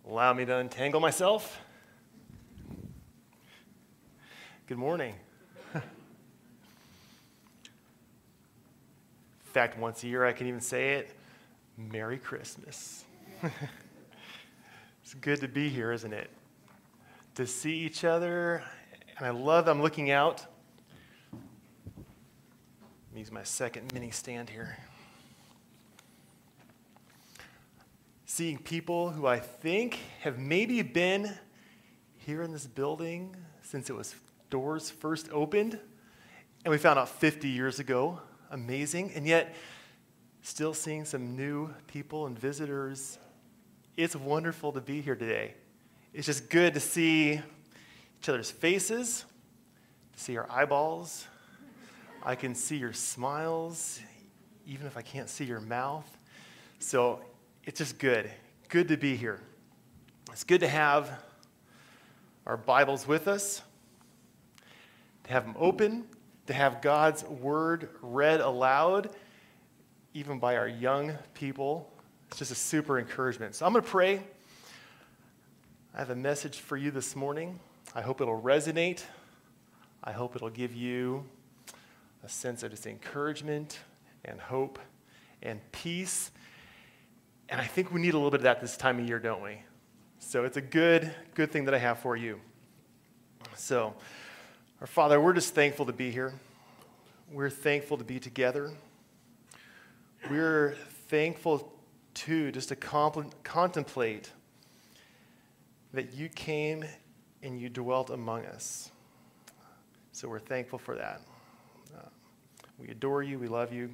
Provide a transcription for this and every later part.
Allow me to untangle myself. Good morning. In fact, once a year I can even say it, Merry Christmas. It's good to be here, isn't it? To see each other, and I'm looking out. Let me use my second mini stand here. Seeing people who I think have maybe been here in this building since it was doors first opened, and we found out 50 years ago. Amazing. And yet, still seeing some new people and visitors. It's wonderful to be here today. It's just good to see each other's faces, to see our eyeballs. I can see your smiles, even if I can't see your mouth. So it's just good to be here. It's good to have our Bibles with us, to have them open, to have God's Word read aloud, even by our young people. It's just a super encouragement. So I'm going to pray. I have a message for you this morning. I hope it'll resonate. I hope it'll give you a sense of just encouragement and hope and peace. And I think we need a little bit of that this time of year, don't we? So it's a good thing that I have for you. So, our Father, we're just thankful to be here. We're thankful to be together. We're thankful, too, just to contemplate that you came and you dwelt among us. So we're thankful for that. We adore you. We love you.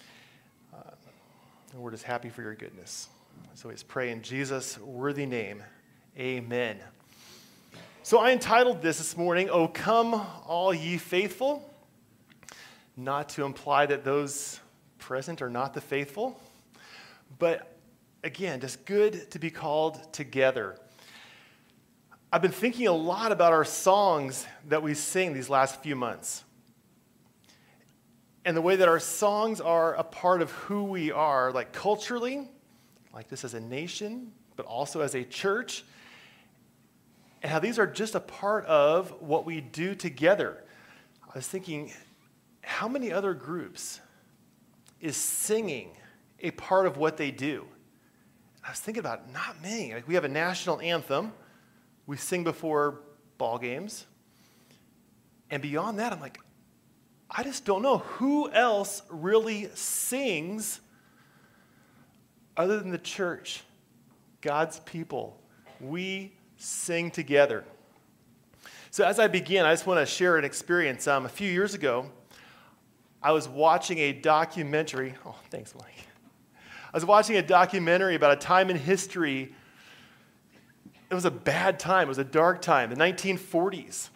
And we're just happy for your goodness. So we just pray in Jesus' worthy name. Amen. So I entitled this morning, "O Come All Ye Faithful," not to imply that those present are not the faithful, but again, just good to be called together. I've been thinking a lot about our songs that we sing these last few months, and the way that our songs are a part of who we are, like culturally, like this as a nation, but also as a church, and how these are just a part of what we do together. I was thinking, how many other groups is singing a part of what they do? I was thinking about not many. Like, we have a national anthem. We sing before ball games. And beyond that, I'm like, I just don't know who else really sings other than the church, God's people. We sing together. So as I begin, I just want to share an experience. A few years ago, I was watching a documentary. Oh, thanks, Mike. I was watching a documentary about a time in history. It was a bad time. It was a dark time, the 1940s.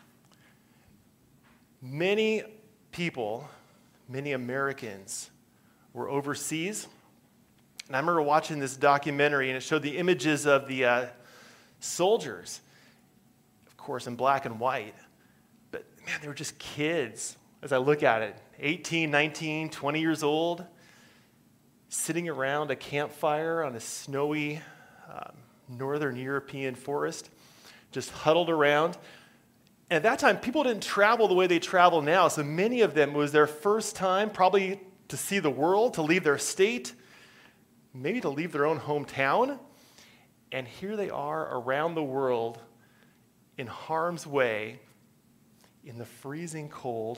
Many people, many Americans, were overseas. And I remember watching this documentary, and it showed the images of the soldiers, of course, in black and white. But, man, they were just kids as I look at it. 18, 19, 20 years old, sitting around a campfire on a snowy northern European forest, just huddled around. And at that time, people didn't travel the way they travel now, so many of them, it was their first time probably to see the world, to leave their state, maybe to leave their own hometown. And here they are around the world in harm's way, in the freezing cold.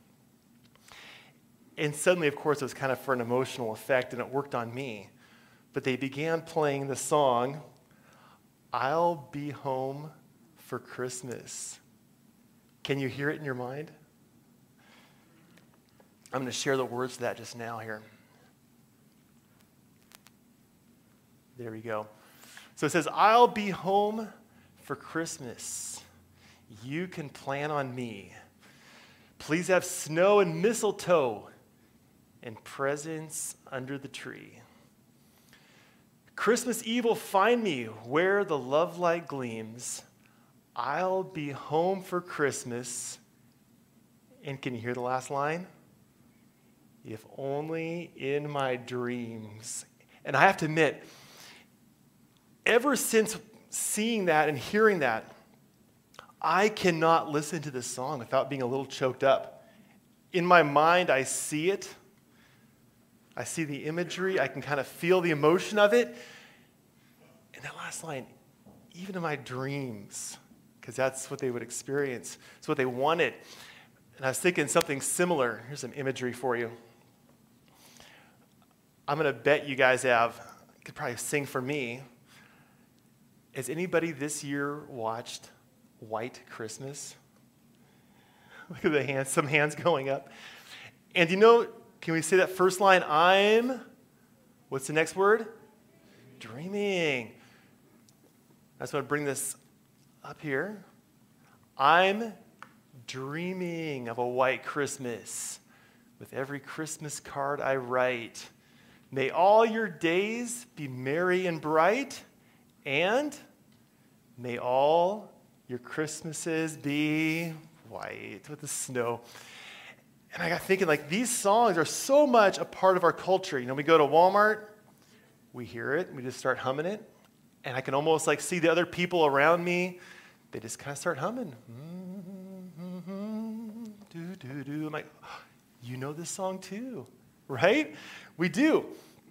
And suddenly, of course, it was kind of for an emotional effect, and it worked on me. But they began playing the song, "I'll Be Home for Christmas." Can you hear it in your mind? I'm going to share the words to that just now here. There we go. So it says, "I'll be home for Christmas. You can plan on me. Please have snow and mistletoe and presents under the tree. Christmas Eve will find me where the love light gleams. I'll be home for Christmas." And can you hear the last line? "If only in my dreams." And I have to admit, ever since seeing that and hearing that, I cannot listen to this song without being a little choked up. In my mind, I see it. I see the imagery. I can kind of feel the emotion of it. And that last line, even in my dreams, because that's what they would experience. It's what they wanted. And I was thinking something similar. Here's some imagery for you. I'm going to bet you guys you could probably sing for me. Has anybody this year watched White Christmas? Look at the hands, some hands going up. And can we say that first line? What's the next word? Dreaming. I just want to bring this up here. I'm dreaming of a white Christmas with every Christmas card I write. May all your days be merry and bright, and may all your Christmases be white with the snow. And I got thinking, these songs are so much a part of our culture. We go to Walmart, we hear it, we just start humming it, and I can almost see the other people around me, they just kind of start humming. Do. I'm like, oh, you know this song too, right? We do.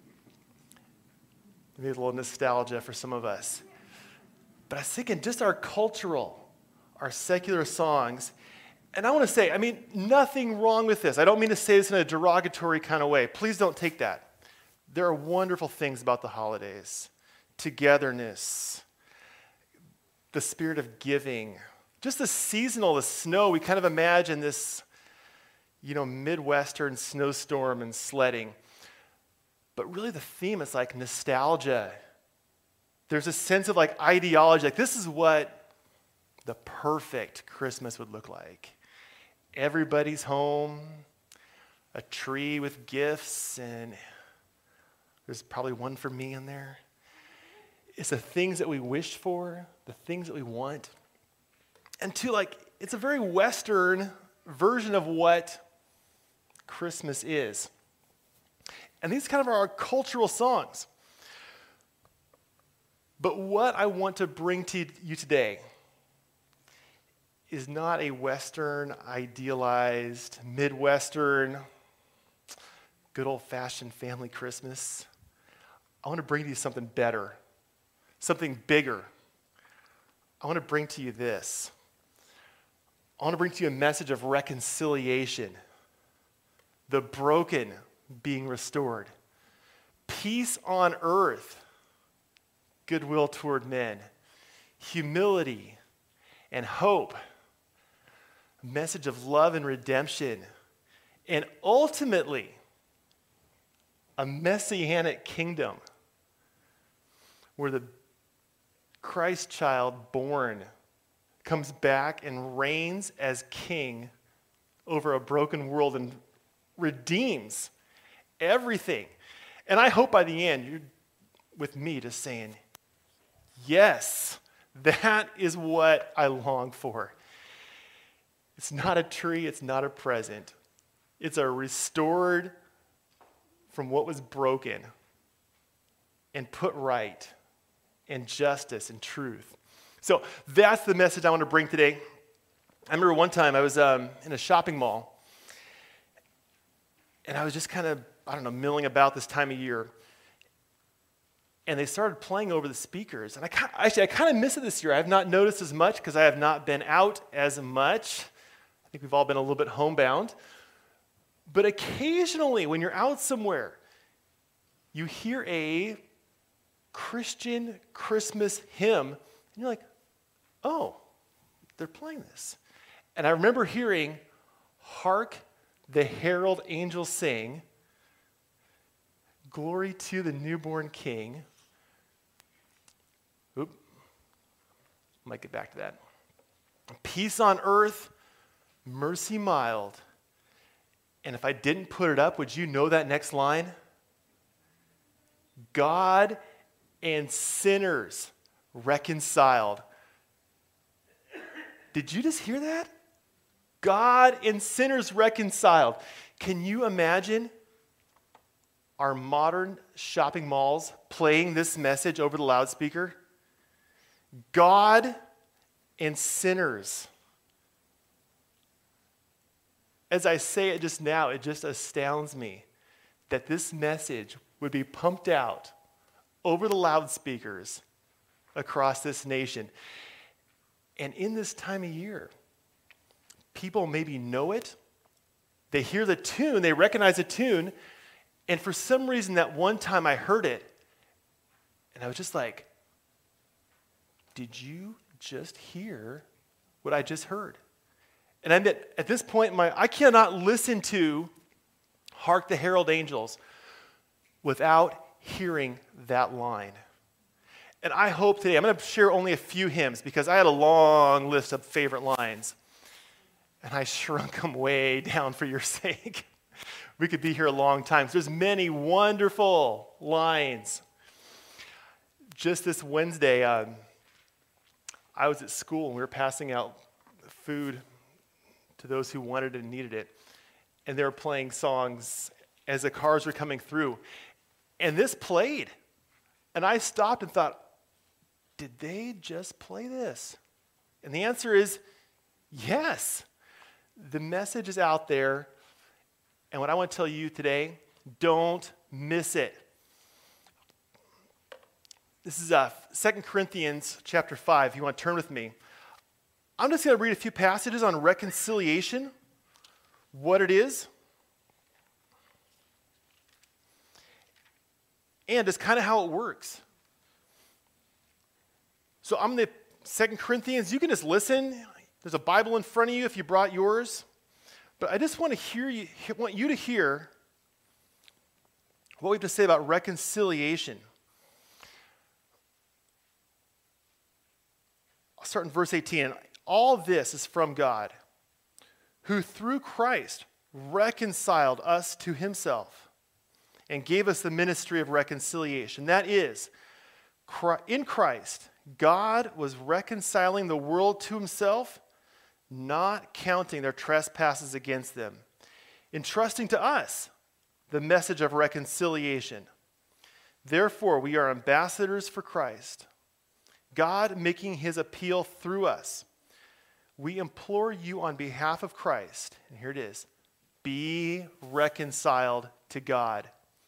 Maybe a little nostalgia for some of us. But I was thinking just our secular songs. And I want to say, nothing wrong with this. I don't mean to say this in a derogatory kind of way. Please don't take that. There are wonderful things about the holidays. Togetherness, the spirit of giving, just the snow. We kind of imagine this, Midwestern snowstorm and sledding. But really the theme is nostalgia. There's a sense of ideology. This is what the perfect Christmas would look like. Everybody's home, a tree with gifts, and there's probably one for me in there. It's the things that we wish for, the things that we want. And it's a very Western version of what Christmas is. And these kind of are our cultural songs. But what I want to bring to you today is not a Western, idealized, Midwestern, good old-fashioned family Christmas. I want to bring to you something better, something bigger. I want to bring to you this. I want to bring to you a message of reconciliation, the broken being restored, peace on earth, goodwill toward men, humility and hope, a message of love and redemption, and ultimately, a messianic kingdom where the Christ child born comes back and reigns as king over a broken world and redeems everything. And I hope by the end you're with me just saying, yes, that is what I long for. It's not a tree, it's not a present. It's a restored from what was broken and put right and justice and truth. So that's the message I want to bring today. I remember one time I was in a shopping mall, and I was just kind of, milling about this time of year. And they started playing over the speakers. And I kind of miss it this year. I have not noticed as much because I have not been out as much. I think we've all been a little bit homebound. But occasionally, when you're out somewhere, you hear a Christian Christmas hymn, and you're like, oh, they're playing this. And I remember hearing, "Hark the herald angels sing, glory to the newborn King." Oop, might get back to that. Peace on earth, mercy mild. And if I didn't put it up, would you know that next line? God and sinners reconciled. Did you just hear that? God and sinners reconciled. Can you imagine our modern shopping malls playing this message over the loudspeaker? God and sinners. As I say it just now, it just astounds me that this message would be pumped out over the loudspeakers across this nation. And in this time of year, people maybe know it. They hear the tune, they recognize the tune, and for some reason that one time I heard it, and I was just like, did you just hear what I just heard? And I admit, at this point, I cannot listen to Hark the Herald Angels without hearing that line. And I hope today, I'm going to share only a few hymns because I had a long list of favorite lines. And I shrunk them way down for your sake. We could be here a long time. So there's many wonderful lines. Just this Wednesday, I was at school and we were passing out food to those who wanted and needed it. And they were playing songs as the cars were coming through. And this played. And I stopped and thought, did they just play this? And the answer is yes. The message is out there. And what I want to tell you today, don't miss it. This is 2 Corinthians chapter 5. If you want to turn with me. I'm just going to read a few passages on reconciliation, what it is, and just kind of how it works. So I'm the 2 Corinthians. You can just listen. There's a Bible in front of you if you brought yours. But I just want you to hear what we have to say about reconciliation. I'll start in verse 18. All this is from God, who through Christ reconciled us to himself and gave us the ministry of reconciliation. That is, in Christ, God was reconciling the world to himself, not counting their trespasses against them, entrusting to us the message of reconciliation. Therefore, we are ambassadors for Christ, God making his appeal through us. We implore you on behalf of Christ, and here it is, be reconciled to God.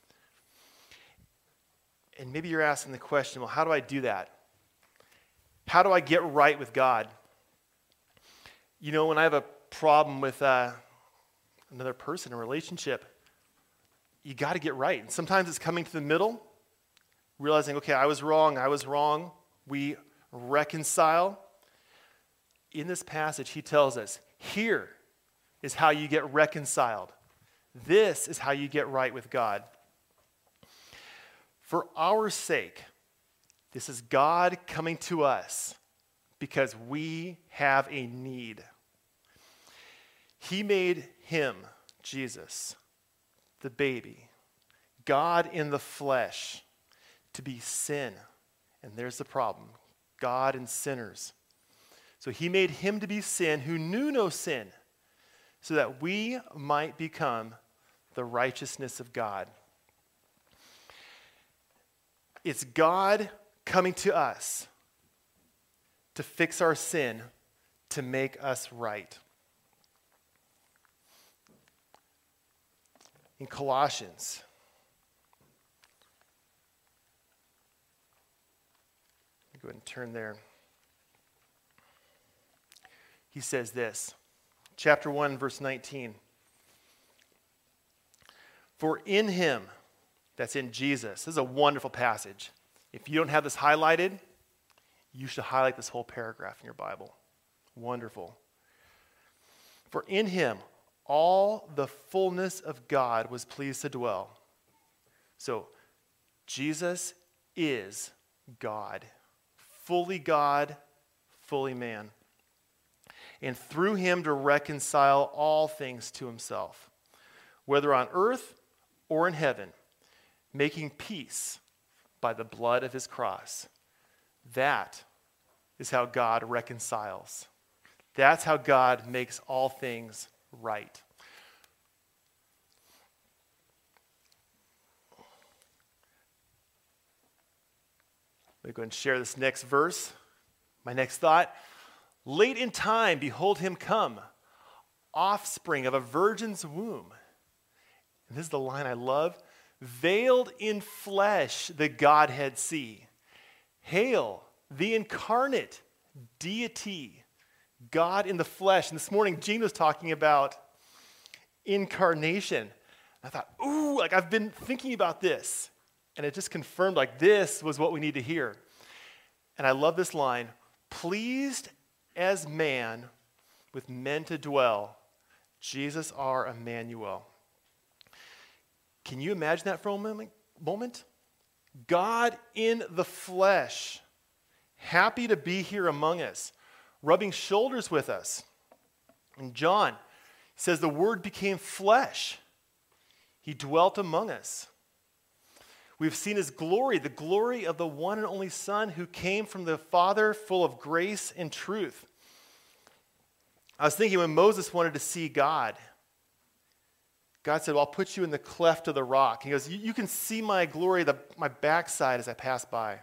And maybe you're asking the question, well, how do I do that? How do I get right with God? You know, when I have a problem with another person, a relationship, you got to get right. And sometimes it's coming to the middle, realizing, okay, I was wrong. We reconcile. In this passage, he tells us, here is how you get reconciled. This is how you get right with God. For our sake, this is God coming to us because we have a need. He made him, Jesus, the baby, God in the flesh, to be sin. And there's the problem, God and sinners. So he made him to be sin who knew no sin, so that we might become the righteousness of God. It's God coming to us to fix our sin, to make us right. In Colossians, go ahead and turn there. He says this, chapter 1, verse 19. For in him, that's in Jesus. This is a wonderful passage. If you don't have this highlighted, you should highlight this whole paragraph in your Bible. Wonderful. For in him, all the fullness of God was pleased to dwell. So, Jesus is God, fully man. And through him to reconcile all things to himself, whether on earth or in heaven, making peace by the blood of his cross. That is how God reconciles. That's how God makes all things right. Let me go ahead and share this next verse. My next thought, late in time, behold him come, offspring of a virgin's womb. And this is the line I love. Veiled in flesh, the Godhead see. Hail, the incarnate deity, God in the flesh. And this morning, Gene was talking about incarnation. I thought, ooh, like I've been thinking about this. And it just confirmed like this was what we need to hear. And I love this line, pleased as man with men to dwell, Jesus our Emmanuel. Can you imagine that for a moment? God in the flesh, happy to be here among us, rubbing shoulders with us. And John says the Word became flesh. He dwelt among us. We've seen his glory, the glory of the one and only Son who came from the Father, full of grace and truth. I was thinking when Moses wanted to see God, God said, well, I'll put you in the cleft of the rock. He goes, you can see my glory, my backside as I pass by.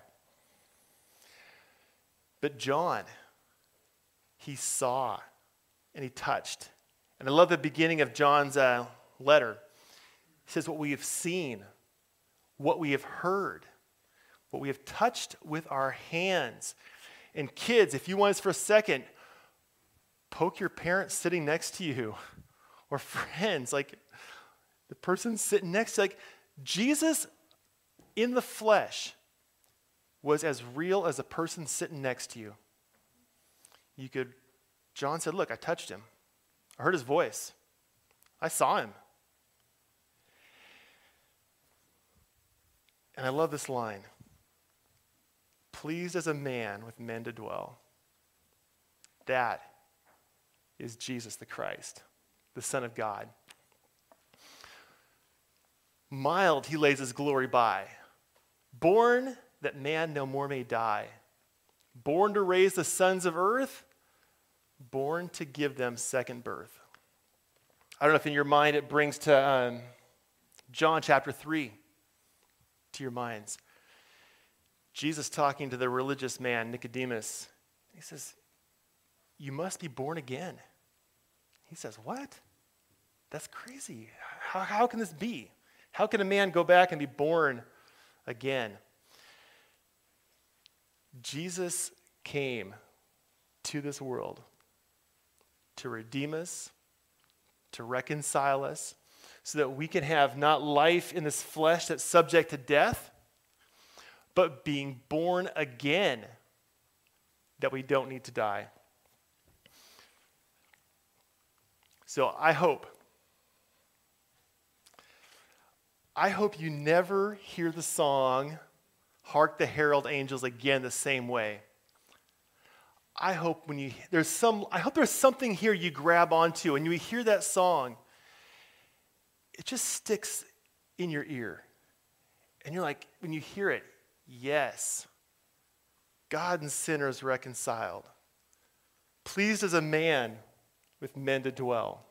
But John, he saw and he touched. And I love the beginning of John's letter. He says, what we have seen, what we have heard, what we have touched with our hands. And kids, if you want us for a second, poke your parents sitting next to you or friends, like the person sitting next to you. Like Jesus in the flesh was as real as a person sitting next to you. John said, look, I touched him. I heard his voice. I saw him. And I love this line. Pleased as a man with men to dwell. That is Jesus the Christ, the Son of God. Mild he lays his glory by. Born that man no more may die. Born to raise the sons of earth. Born to give them second birth. I don't know if in your mind it brings to John chapter 3 to your minds. Jesus talking to the religious man, Nicodemus. He says, you must be born again. He says, what? That's crazy. How can this be? How can a man go back and be born again? Jesus came to this world to redeem us, to reconcile us, so that we can have not life in this flesh that's subject to death, but being born again, that we don't need to die. So I hope you never hear the song, Hark the Herald Angels, again the same way. I hope there's something here you grab onto and you hear that song, it just sticks in your ear. And you're like, when you hear it, yes, God and sinners reconciled. Pleased as a man with men to dwell.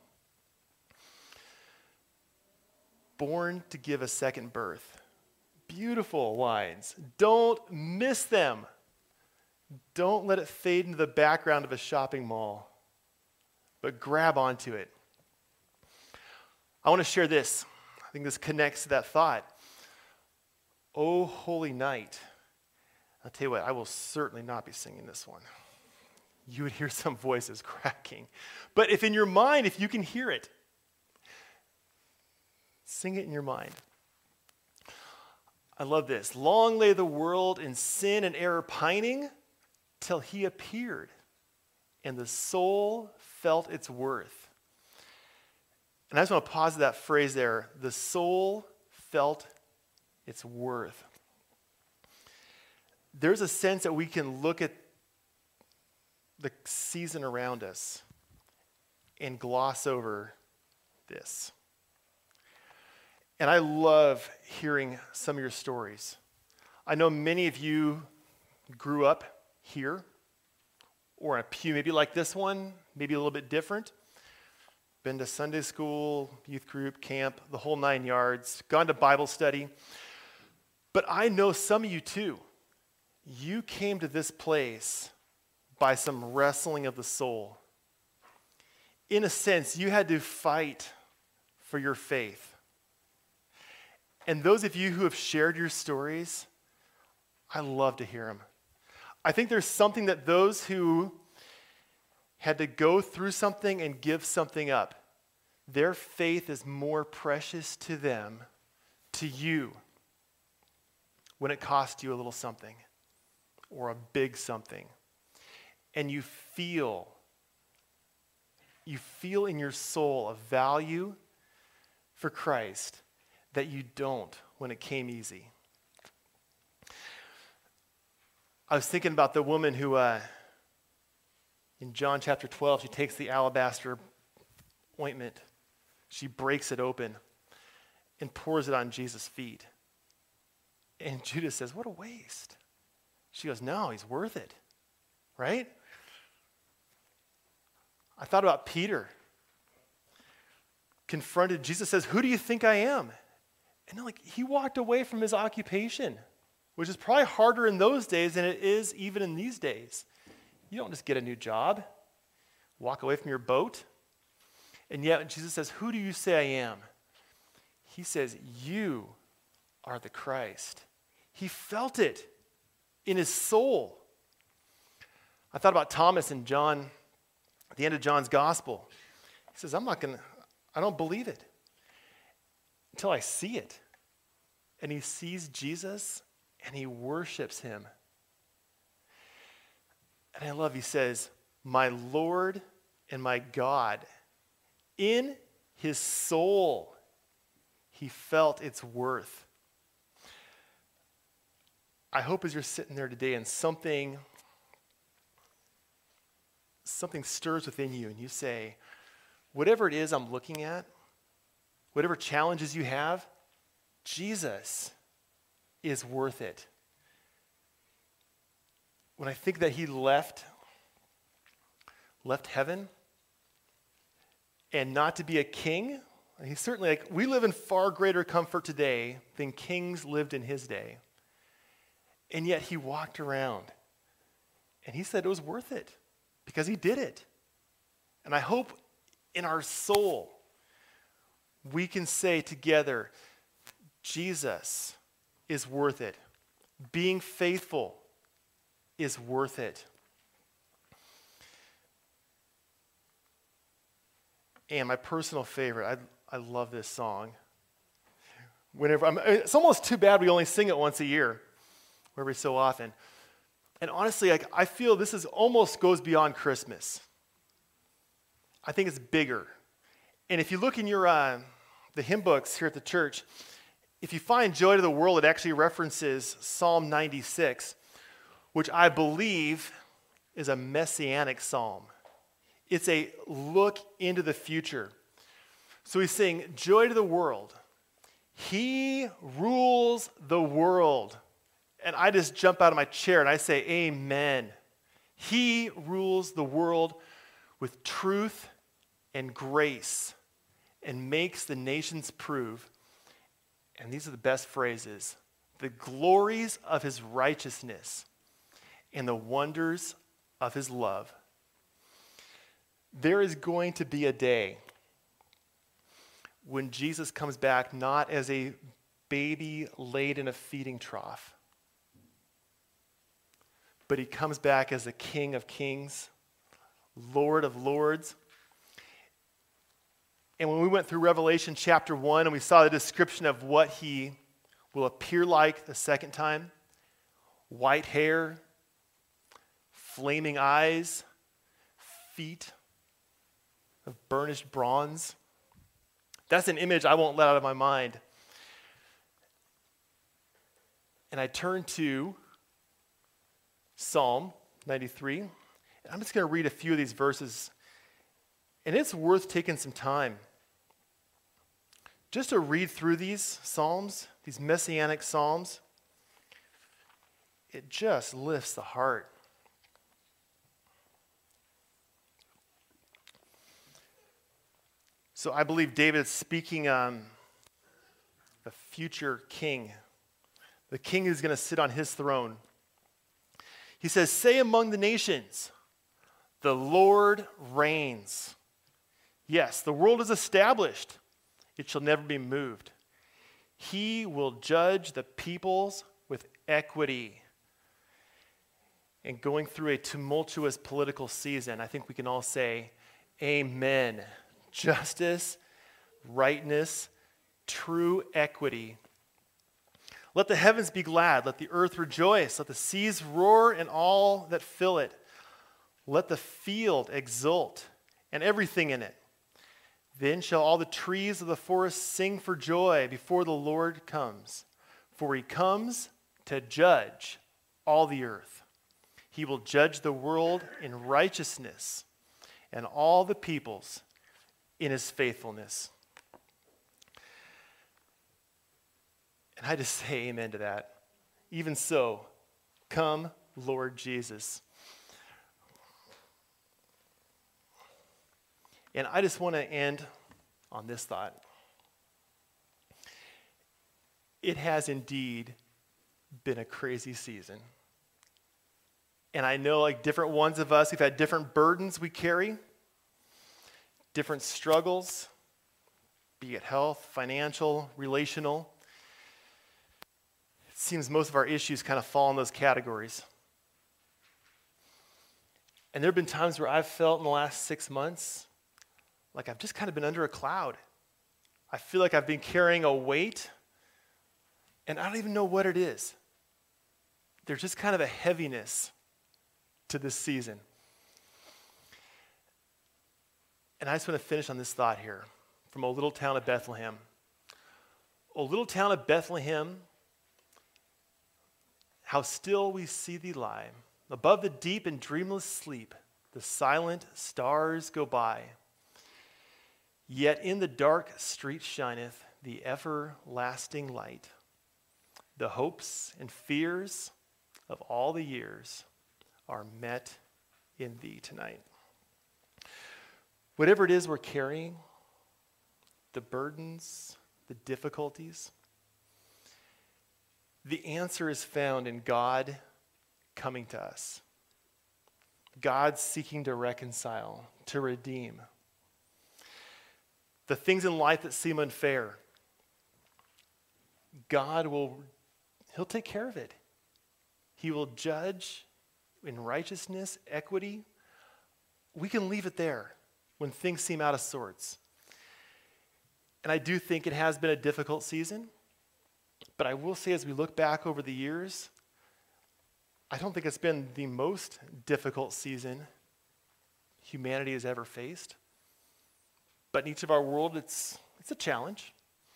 Born to give a second birth. Beautiful lines. Don't miss them. Don't let it fade into the background of a shopping mall, but grab onto it. I want to share this. I think this connects to that thought. Oh, holy night. I'll tell you what, I will certainly not be singing this one. You would hear some voices cracking. But if in your mind, if you can hear it, sing it in your mind. I love this. Long lay the world in sin and error pining, till he appeared, and the soul felt its worth. And I just want to pause that phrase there. The soul felt its worth. There's a sense that we can look at the season around us and gloss over this. And I love hearing some of your stories. I know many of you grew up here or in a pew maybe like this one, maybe a little bit different. Been to Sunday school, youth group, camp, the whole 9 yards, gone to Bible study. But I know some of you too. You came to this place by some wrestling of the soul. In a sense, you had to fight for your faith. And those of you who have shared your stories, I love to hear them. I think there's something that those who had to go through something and give something up, their faith is more precious to them, to you, when it costs you a little something or a big something. And you feel in your soul a value for Christ that you don't when it came easy. I was thinking about the woman who, in John chapter 12, she takes the alabaster ointment, she breaks it open and pours it on Jesus' feet. And Judas says, "What a waste." She goes, "No, he's worth it," right? I thought about Peter. Confronted, Jesus says, "Who do you think I am?" And he walked away from his occupation, which is probably harder in those days than it is even in these days. You don't just get a new job, walk away from your boat. And yet when Jesus says, "Who do you say I am?" He says, "You are the Christ." He felt it in his soul. I thought about Thomas in John, at the end of John's gospel. He says, I don't believe it until I see it. And he sees Jesus and he worships him. And I love, he says, "My Lord and my God." In his soul, he felt its worth. I hope as you're sitting there today and something stirs within you and you say, whatever it is I'm looking at, whatever challenges you have, Jesus is worth it. When I think that he left heaven and not to be a king, he's certainly we live in far greater comfort today than kings lived in his day. And yet he walked around and he said it was worth it because he did it. And I hope in our soul we can say together, Jesus is worth it. Being faithful is worth it. And my personal favorite, I love this song. It's almost too bad we only sing it once a year, every so often. And honestly, I feel this almost goes beyond Christmas. I think it's bigger. And if you look in your the hymn books here at the church, if you find Joy to the World, it actually references Psalm 96, which I believe is a messianic psalm. It's a look into the future. So we sing, "Joy to the world. He rules the world." And I just jump out of my chair and I say, amen. He rules the world with truth and grace and makes the nations prove, and these are the best phrases, the glories of his righteousness and the wonders of his love. There is going to be a day when Jesus comes back not as a baby laid in a feeding trough, but he comes back as the King of Kings, Lord of Lords. And when we went through Revelation chapter 1 and we saw the description of what he will appear like the second time, white hair, flaming eyes, feet of burnished bronze. That's an image I won't let out of my mind. And I turn to Psalm 93. And I'm just going to read a few of these verses. And it's worth taking some time just to read through these psalms, these messianic psalms. It just lifts the heart. So I believe David is speaking on the future king, the king who's going to sit on his throne. He says, "Say among the nations, The Lord reigns. Yes, the world is established. It shall never be moved. He will judge the peoples with equity. And going through a tumultuous political season, I think we can all say, amen. Justice, rightness, true equity. Let the heavens be glad. Let the earth rejoice. Let the seas roar and all that fill it. Let the field exult and everything in it. Then shall all the trees of the forest sing for joy before the Lord comes. For he comes to judge all the earth. He will judge the world in righteousness and all the peoples in his faithfulness. And I just say amen to that. Even so, come, Lord Jesus. And I just want to end on this thought. It has indeed been a crazy season. And I know, like different ones of us, we've had different burdens we carry, different struggles, be it health, financial, relational. It seems most of our issues kind of fall in those categories. And there have been times where I've felt in the last 6 months like I've just kind of been under a cloud. I feel like I've been carrying a weight, and I don't even know what it is. There's just kind of a heaviness to this season. And I just want to finish on this thought here from O little town of Bethlehem. O little town of Bethlehem, how still we see thee lie. Above the deep and dreamless sleep, the silent stars go by. Yet in the dark street shineth the everlasting light. The hopes and fears of all the years are met in thee tonight. Whatever it is we're carrying, the burdens, the difficulties, the answer is found in God coming to us. God seeking to reconcile, to redeem. The things in life that seem unfair, He'll take care of it. He will judge in righteousness, equity. We can leave it there when things seem out of sorts. And I do think it has been a difficult season, but I will say as we look back over the years, I don't think it's been the most difficult season humanity has ever faced. But in each of our world, it's a challenge.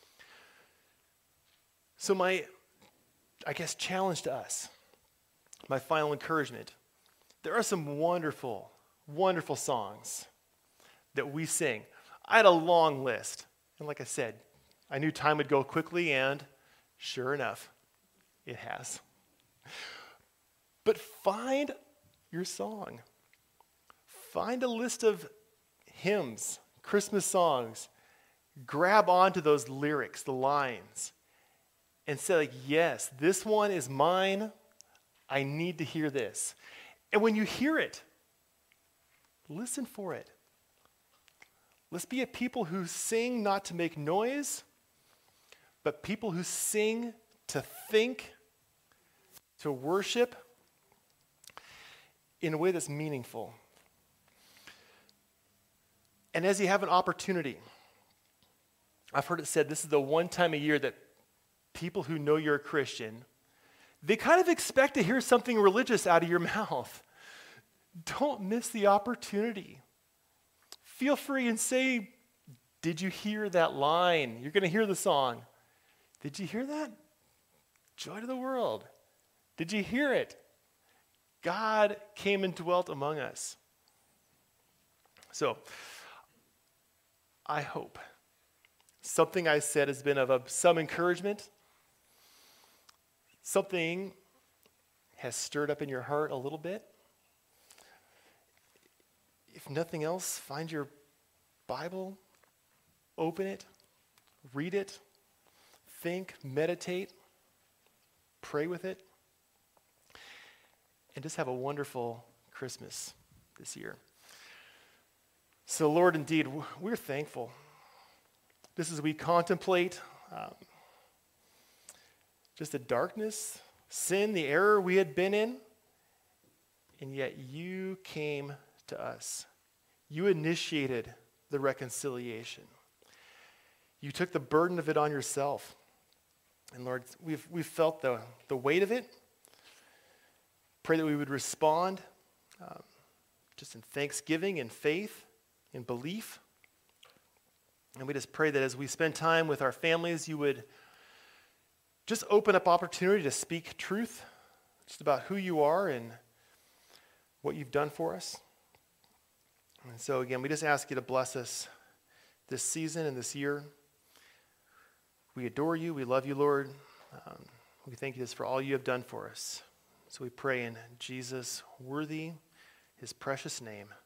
So my challenge to us, my final encouragement, there are some wonderful, wonderful songs that we sing. I had a long list. And like I said, I knew time would go quickly, and sure enough, it has. But find your song. Find a list of hymns, Christmas songs. Grab onto those lyrics, the lines, and say, like, yes, this one is mine. I need to hear this. And when you hear it, listen for it. Let's be a people who sing not to make noise, but people who sing to think, to worship in a way that's meaningful. And as you have an opportunity, I've heard it said this is the one time a year that people who know you're a Christian, they kind of expect to hear something religious out of your mouth. Don't miss the opportunity. Feel free and say, did you hear that line? You're going to hear the song. Did you hear that? Joy to the world. Did you hear it? God came and dwelt among us. So, I hope something I said has been of some encouragement. Something has stirred up in your heart a little bit. If nothing else, find your Bible, open it, read it, think, meditate, pray with it, and just have a wonderful Christmas this year. So, Lord, indeed, we're thankful. Just as we contemplate just the darkness, sin, the error we had been in, and yet you came to us. You initiated the reconciliation. You took the burden of it on yourself. And Lord, we've felt the weight of it. Pray that we would respond just in thanksgiving and faith and belief. And we just pray that as we spend time with our families, you would just open up opportunity to speak truth just about who you are and what you've done for us. And so again, we just ask you to bless us this season and this year. We adore you. We love you, Lord. We thank you just for all you have done for us. So we pray in Jesus' worthy, his precious name.